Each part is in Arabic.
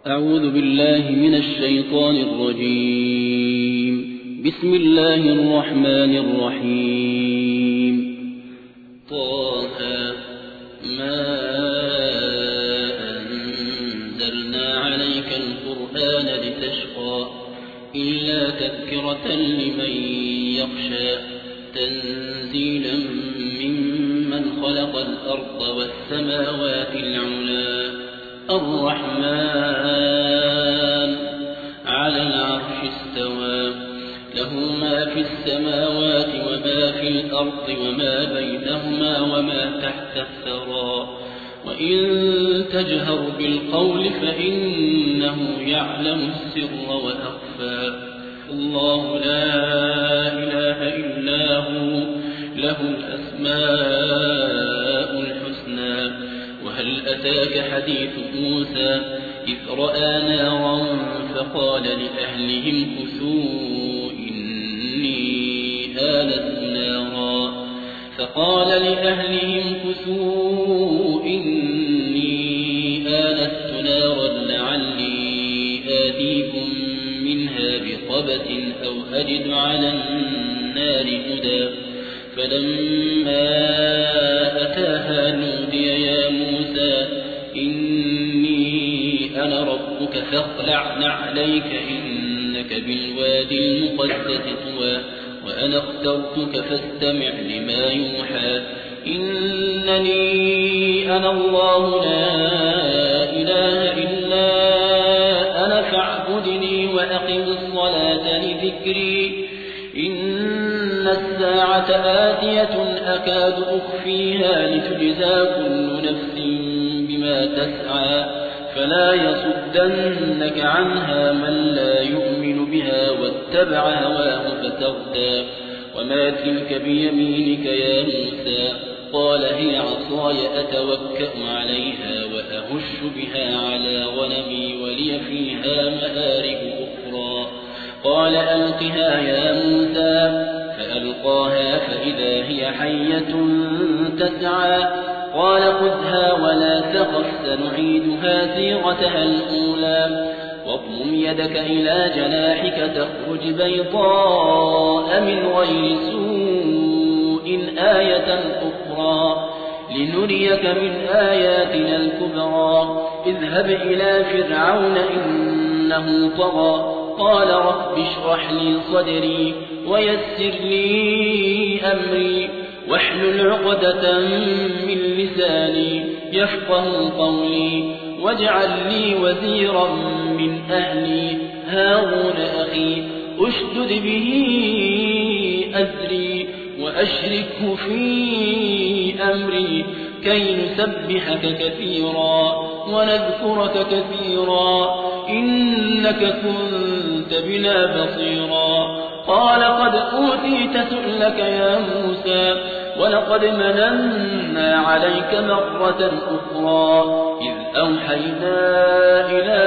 أعوذ بالله من الشيطان الرجيم. بسم الله الرحمن الرحيم. طه ما أنزلنا عليك القرآن لتشقى إلا تذكرة لمن يخشى تنزيلا ممن خلق الأرض والسماوات العلى الرحمن على العرش استوى له ما في السماوات وما في الأرض وما بينهما وما تحت الثرى وإن تجهر بالقول فإنه يعلم السر وأخفى الله لا إله إلا هو له الأسماء الحسنى. وهل أتاك حديث موسى إذ رأى نارا فقال لأهلهم كثوا إني آنست نارا لعلي آتيكم منها بقبس أو أجد على النار هدى فلما أتاها نودي يا موسى إني أنا ربك فاخلع نعليك إنك بالوادي المقدس طوى وأنا اخترتك فاستمع لما يوحى إنني أنا الله لا إله إلا أنا فاعبدني وأقم الصلاة لذكري إن الساعة آتية أكاد أخفيها لتجزى كل نفس بما تسعى فلا يصدنك عنها من لا يؤمن بها واتبع هواه فتردى وما تلك بيمينك يا موسى قال هي عصاي أتوكأ عليها وأهش بها على غنمي ولي فيها مآرب أخرى قال ألقها يا موسى فألقاها فإذا هي حية تسعى قال خذها ولا تخف سنعيدها سيرتها الأولى واضمم يدك إلى جناحك تخرج بيضاء من غير سوء آية أخرى لنريك من آياتنا الكبرى اذهب إلى فرعون إنه طغى قال رب اشرح لي صدري ويسر لي أمري واحلل عقدة من لساني يفقه قولي واجعل لي وزيرا من أهلي هارون أخي أشدد به أزري وأشركه في أمري كي نسبحك كثيرا ونذكرك كثيرا إنك كنت بنا بصيرا قال قد أوتيت سؤلك يا موسى ولقد مننا عليك مرة أخرى إذ أوحينا إلى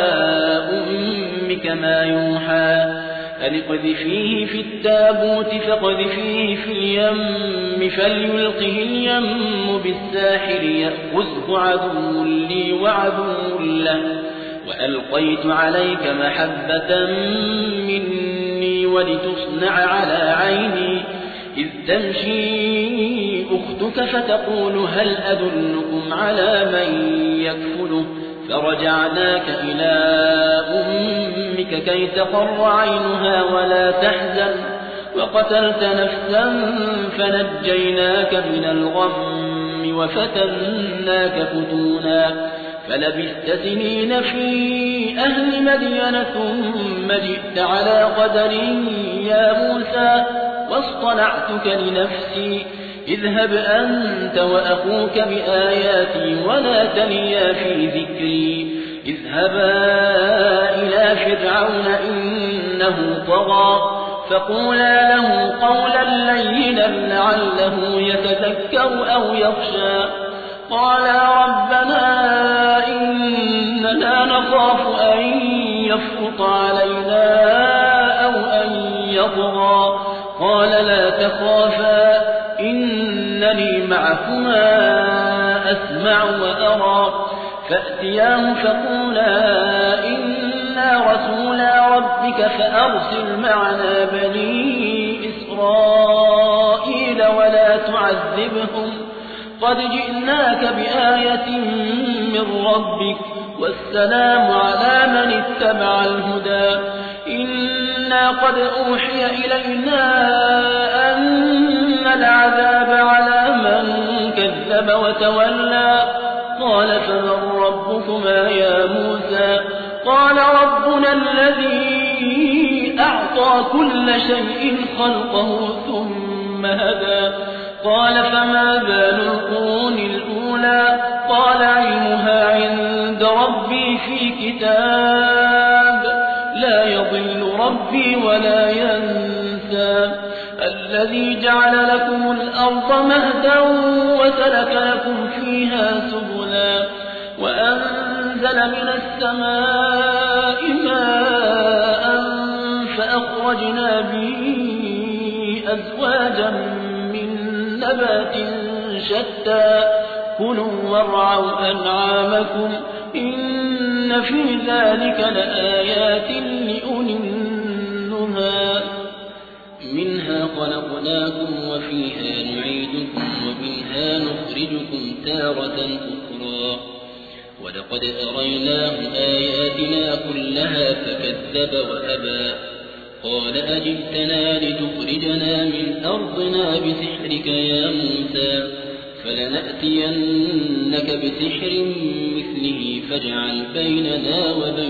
أمك ما يوحى أن اقذفيه في التابوت فاقذفيه في اليم فليلقه اليم بالساحل يأخذه عدو لي وعدو له وألقيت عليك محبة مني ولتصنع على عيني إذ تمشي أختك فتقول هل أدلكم على من يكفله فرجعناك إلى أمك كي تقر عينها ولا تحزن وقتلت نفسا فنجيناك من الغم وفتناك فتونا فلبثت سنين في أهل مدين ثم جئت على قدر يا موسى واصطنعتك لنفسي اذهب أنت وأخوك بآياتي ولا تنيا في ذكري اذهبا إلى فرعون إنه طغى فقولا له قولا لينا لعله يتذكر أو يخشى قالا ربنا إننا نخاف أن يفرط علينا أو أن يطغى قال لا تخافا إنني معكما أسمع وأرى فأتياه فقولا فأرسل معنا بني إسرائيل ولا تعذبهم قد جئناك بآية من ربك والسلام على من اتبع الهدى إنا قد أوحي إلينا أن العذاب على من كذب وتولى قال فمن ربكما يا موسى قال ربنا الذي أعطى كل شيء خلقه ثم هدى قال فما بال القرون الأولى قال علمها عند ربي في كتاب لا يضل ربي ولا ينسى الذي جعل لكم الأرض مهدا وسلك لكم فيها سبلا وأنزل من السماء ماء فأخرجنا به أزواجا من نبات شتى كلوا وارعوا أنعامكم إن في ذلك لآيات لأولي النهى منها خلقناكم وفيها نعيدكم ومنها نخرجكم تارة أخرى ولقد أريناه آياتنا كلها فكذب وأبى قال أجئتنا لتخرجنا من أرضنا بسحرك يا موسى فلنأتينك بسحر مثله فاجعل بيننا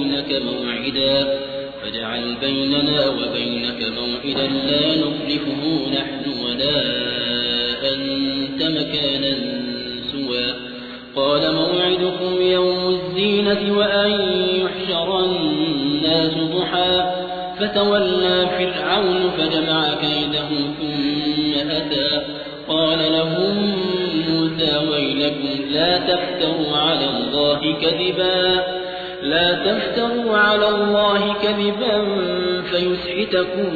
وبينك موعدا لا نخلفه نحن ولا أنت مكانا سوى قال موعدكم يوم الزينة وأن يحشر الناس ضحى فتولى فرعون فجمع كيده ثم أتى قال لهم موسى ويلكم لا تفتروا على الله كذبا فيسحتكم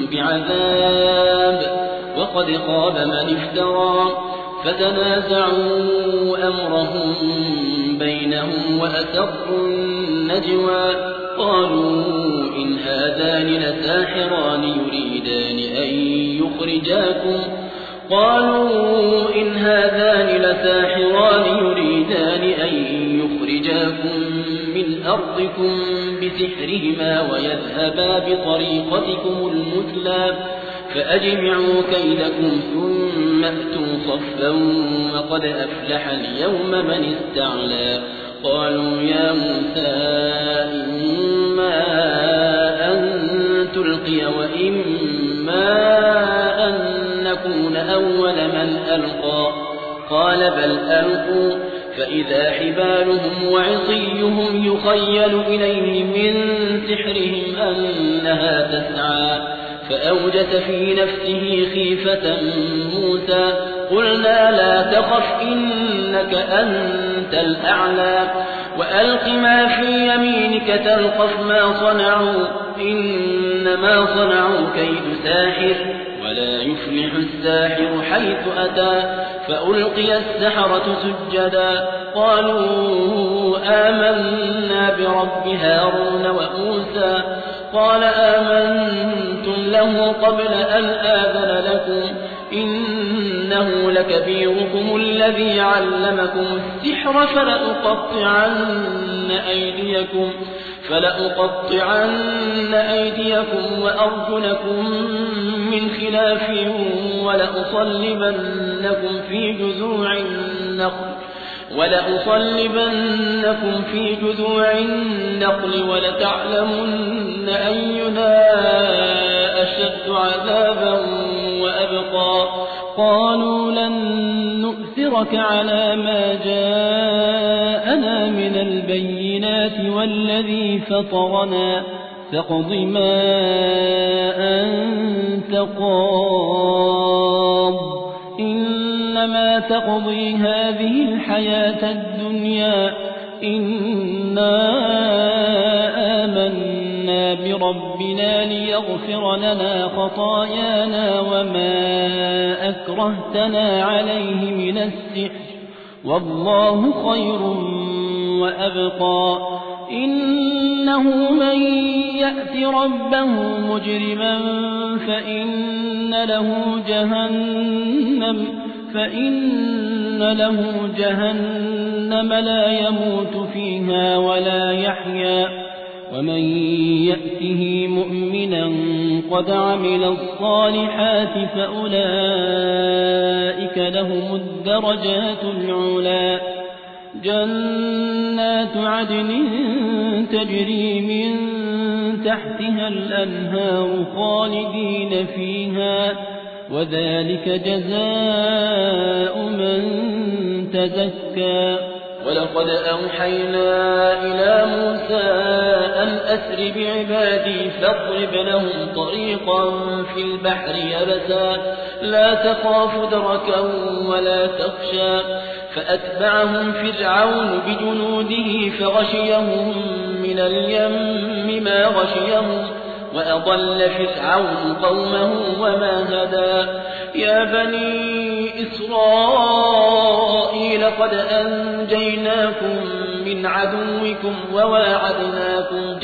بعذاب وقد خاب من افترى فتنازعوا أمرهم بينهم وأسروا النجوى قالوا إن هذان لساحران يريدان أن يخرجاكم من أرضكم بسحرهما ويذهبا بطريقتكم المثلى فأجمعوا كيدكم ثم أتوا صفا وقد أفلح اليوم من استعلى قالوا يا موسى إما أن تلقي وإما أن نكون أول من ألقى قال بل ألقوا فإذا حبالهم وعصيهم يخيل إليه من سحرهم أنها تسعى فأوجس في نفسه خيفة موسى قلنا لا تخف إنك أنت الأعلى وألق ما في يمينك تلقف ما صنعوا إنما صنعوا كيد ساحر ولا يفلح الساحر حيث أتى فألقي السحرة سجدا قالوا آمنا برب هارون وموسى قال آمنتم له قبل أن آذن لكم إنه لكبيركم الذي علمكم السحر فلأقطعن أيديكم وأرجلكم من خلاف ولأصلبنكم في جذوع النخل ولتعلمن أينا أشد عذابا وأبقى قالوا لن نؤثرك على ما جاءنا من البينات والذي فطرنا فاقض ما أنت قاض إنما تقضي هذه الحياة الدنيا إنا آمنا بربنا ليغفر لنا خطايانا وما أكرهتنا عليه من السحر والله خير وأبقى إن إنه من يأت ربه مجرما فإن له جهنم لا يموت فيها ولا يحيا ومن يأته مؤمنا قد عمل الصالحات فأولئك لهم الدرجات العلى جنات عدن تجري من تحتها الأنهار خالدين فيها وذلك جزاء من تزكى ولقد أوحينا إلى موسى أن أسر بعبادي فاضرب لهم طريقا في البحر يبسا لا تخاف دركا ولا تخشى فأتبعهم فرعون بجنوده فغشيهم من اليم ما غشيهم وأضل فرعون قومه وما هدى يا بني إسرائيل قد أنجيناكم من عدوكم وواعدناكم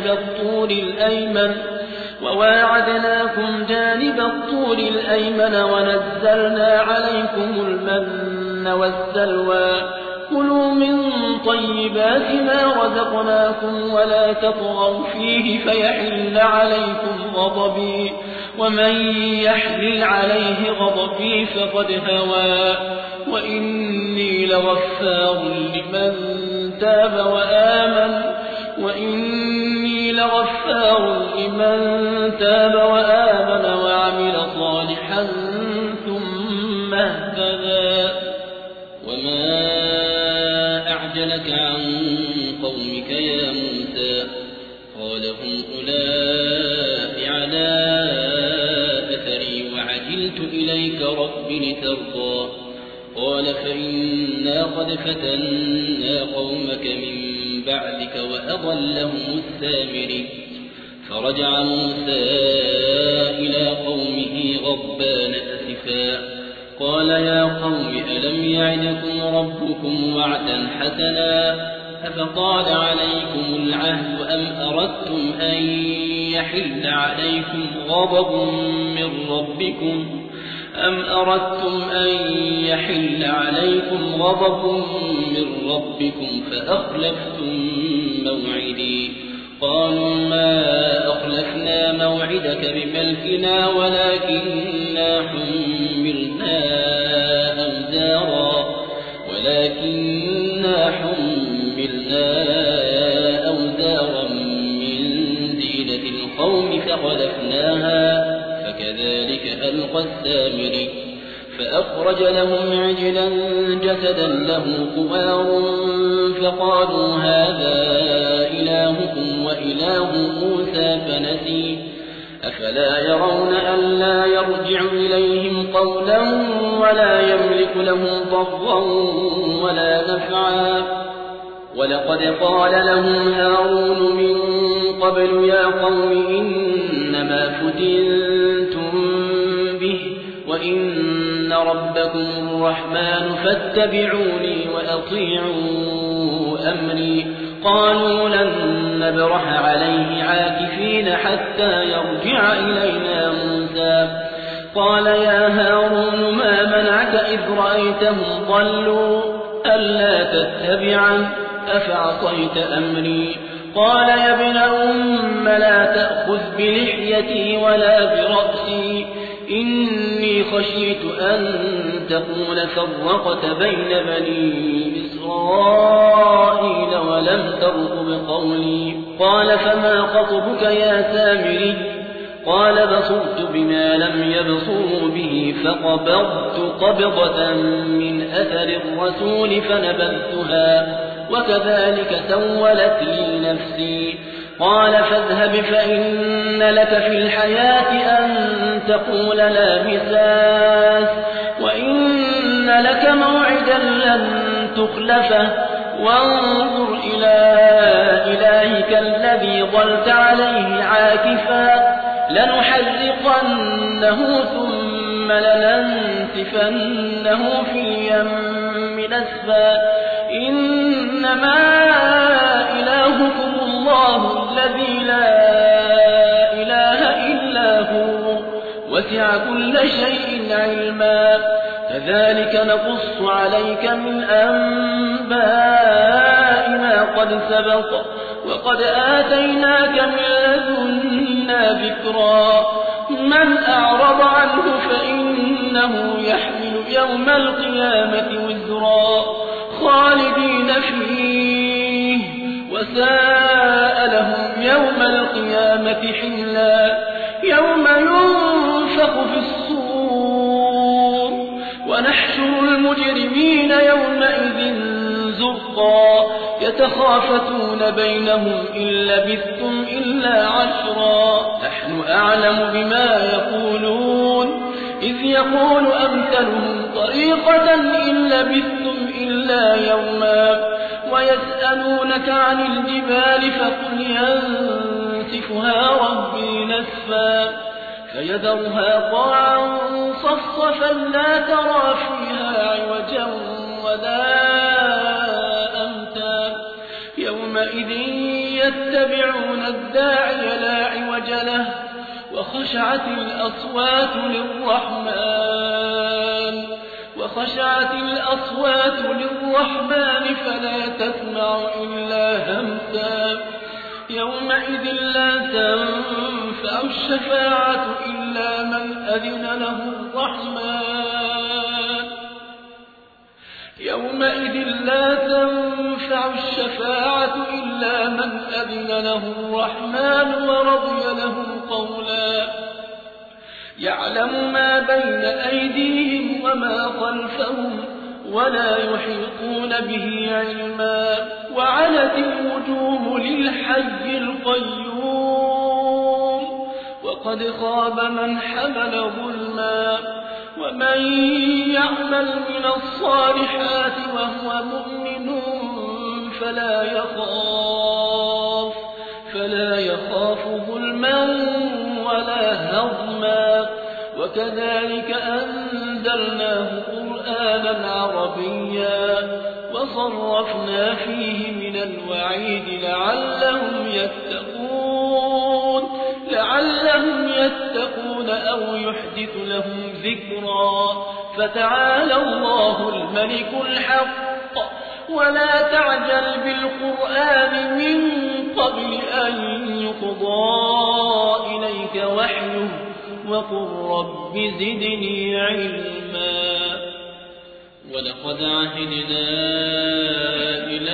جانب الطور الأيمن ونزلنا عليكم المن والسلوى كلوا من طيبات ما رزقناكم ولا تطغوا فيه فيحل عليكم غضبي ومن يحلل عليه غضبي فقد هوى وإني لغفار لمن تاب وآمن وعمل صالحا ثم اهتدى وما أعجلك عن قومك يا موسى قال هم أولئك على أثري وعجلت إليك رب لترضى قال فإنا قد فتنا قومك من بعدك وأضلهم السامري فرجع موسى إلى قومه غضبان أسفا قال يا قوم ألم يعدكم ربكم وعدا حسنا أفطال عليكم العهد أم أردتم أن يحل عليكم غضب من ربكم فأخلفتم موعدي قالوا ما أخلفنا موعدك بملكنا ولكننا حملنا أوزارا من زينة القوم فقذفناها فكذلك ألقى السامري فأخرج لهم عجلا جسدا له خوار فقالوا هذا إلهكم وإله موسى فنسي أفلا يرون ألا يرجع إليهم قولا ولا يملك لهم ضرا ولا نفعا ولقد قال لهم هارون من قبل يا قوم إنما فتنتم به وإن ربكم الرحمن فاتبعوني وأطيعوا أمري قالوا لن نبرح عليه عاكفين حتى يرجع إلينا موسى قال يا هارون ما منعك إذ رأيتهم ضلوا ألا تتبعن أفعصيت أمري قال يا ابن أم لا تأخذ بلحيتي ولا برأسي إني خشيت أن تقول فرقت بين بني إسرائيل ولم ترقب قولي قال فما خطبك يا سامري قال بصرت بما لم يبصروا به فقبضت قبضة من أثر الرسول فنبذتها وكذلك سولت لي نفسي قال فاذهب فإن لك في الحياة أن تقول لا مساس وإن لك موعدا لن تخلفه وانظر إلى إلهك الذي ظلت عليه عاكفا لنحرقنه ثم لننسفنه في اليم نسفا إنما إلهكم الله وسع كل شيء علما كذلك نقص عليك من أنباء ما قد سبق وقد آتيناك من لدنا ذكرا من أعرض عنه فإنه يحمل يوم القيامة وزرا خالدين فيه وساء لهم يوم القيامة حملا يوم ينفخ في الصور ونحشر المجرمين يومئذ زرقا يتخافتون بينهم إن لبثتم إلا عشرا نحن أعلم بما يقولون إذ يقول أمثلهم طريقة إن لبثتم إلا يوما ويسألونك عن الجبال فقل ينسفها ربي نسفا فيذرها قاعا صفصفا لا ترى فيها عوجا ولا أمتا يومئذ يتبعون الداعي لا عوج له وخشعت الأصوات للرحمن فلا تسمع إلا همسا يومئذ لا تنفع الشفاعة إلا من أذن له الرحمن يومئذ لا تنفع الشفاعة إلا من أذن له الرحمن ورضي له قولا يعلم ما بين أيديهم وما خلفهم ولا يحيطون به علما وعنت الوجوه للحي القيوم وقد خاب من حمل ظلما ومن يعمل من الصالحات وهو مؤمن فلا يخاف ظلما ولا هضما وكذلك أنزلناه قرآنا عربيا وصرفنا فيه من الوعيد لعلهم يتقون أو يحدث لهم ذكرا فتعالى الله الملك الحق ولا تعجل بالقرآن من قبل أن يقضى إليك وحيه وقل رب زدني علما ولقد عهدنا إلى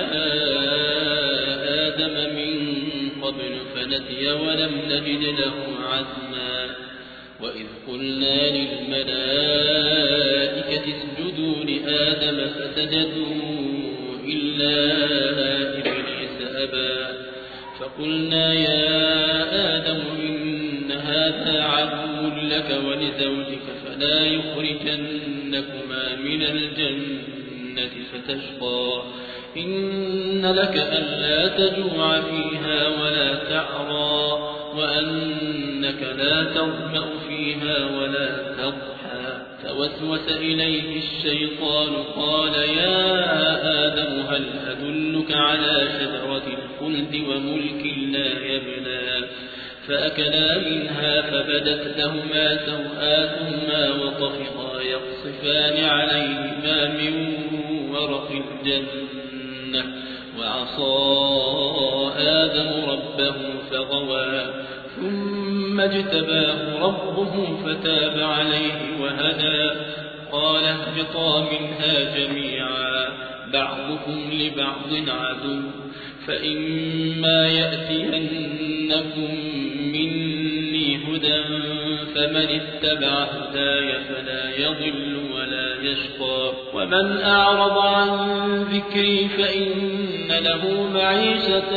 آدم من قبل فنسي ولم نجد له عزما وإذ قلنا للملائكة اسجدوا لآدم فسجدوا إلا إبليس أبى فقلنا يا آدم إن هذا عدو لك ولزوجك فلا يخرجنكما من الجنة فتشقى إن لك ألا تجوع فيها ولا تعرى وأنك لا تظمأ فيها ولا تضحى فوسوس إليه الشيطان قال يا آدم هل أدلك على شجرة الخلد وملك لا يبلى فأكلا منها فبدت لهما سوآتهما وطفقا يقصفان عليهما من ورق الجنة وعصى آدم ربه فغوى ثم اجتباه ربه فتاب عليه وهدى قال اهبطا منها جميعا بعضكم لبعض عدو فإما يأتينكم مني هدى فمن اتبع هداي فلا يضل ولا يشقى ومن أعرض عن ذكري فإن له معيشة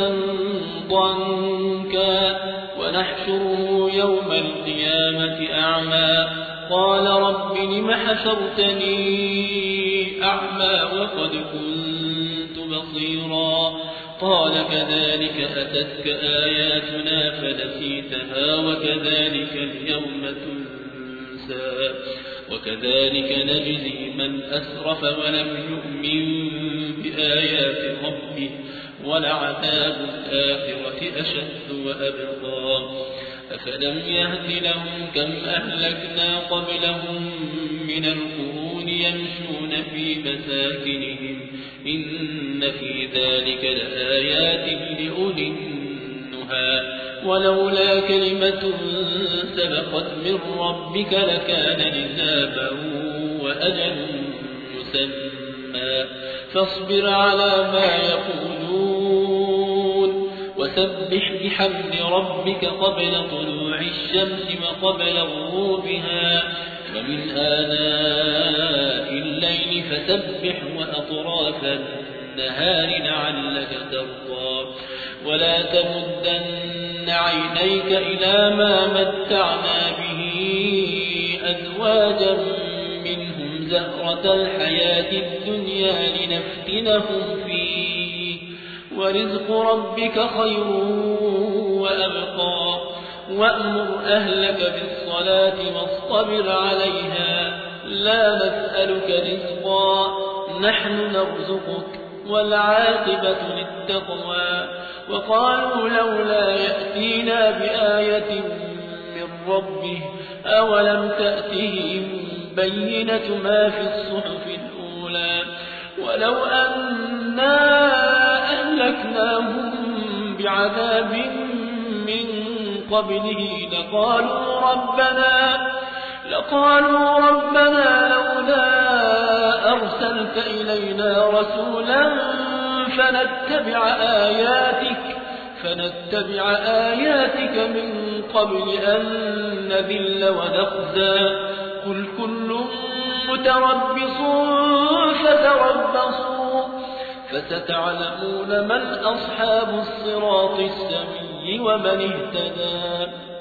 ضنكا ونحشره يوم القيامة أعمى قال رب لم حشرتني أعمى وقد كنت بصيرا قال كذلك أتتك آياتنا فنسيتها وكذلك اليوم تنسى وكذلك نجزي من أسرف ولم يؤمن بآيات ربه ولعذاب الآخرة أشد وأبقى أفلم يهد لهم كم أهلكنا قبلهم من القرون يمشون في مساكنهم إن في ذلك لآيات لأولي النهى ولولا كلمة سبقت من ربك لكان لزاما وأجل مسمى فاصبر على ما يقولون وسبح بحمد ربك قبل طلوع الشمس وقبل غروبها ومن آناء الليل فسبح وأطراف النهار لعلك ترضى ولا تمدن عينيك إلى ما متعنا به أزواجا منهم زهرة الحياة الدنيا لنفتنهم فيه ورزق ربك خير وأبقى وأمر أهلك بالصلاة واصطبر عليها لا نسألك رزقا نحن نرزقك والعاقبة للتقوى وقالوا لولا يأتينا بآية من ربه أولم تأتهم بينة ما في الصحف الأولى ولو أنا أهلكناهم بعذاب من قبله لقالوا ربنا لولا أرسلت إلينا رسولا فنتبع آياتك من قبل أن نذل ونخزى قل كل متربص فتربصوا فستعلمون من أصحاب الصراط السوي ومن اهتدى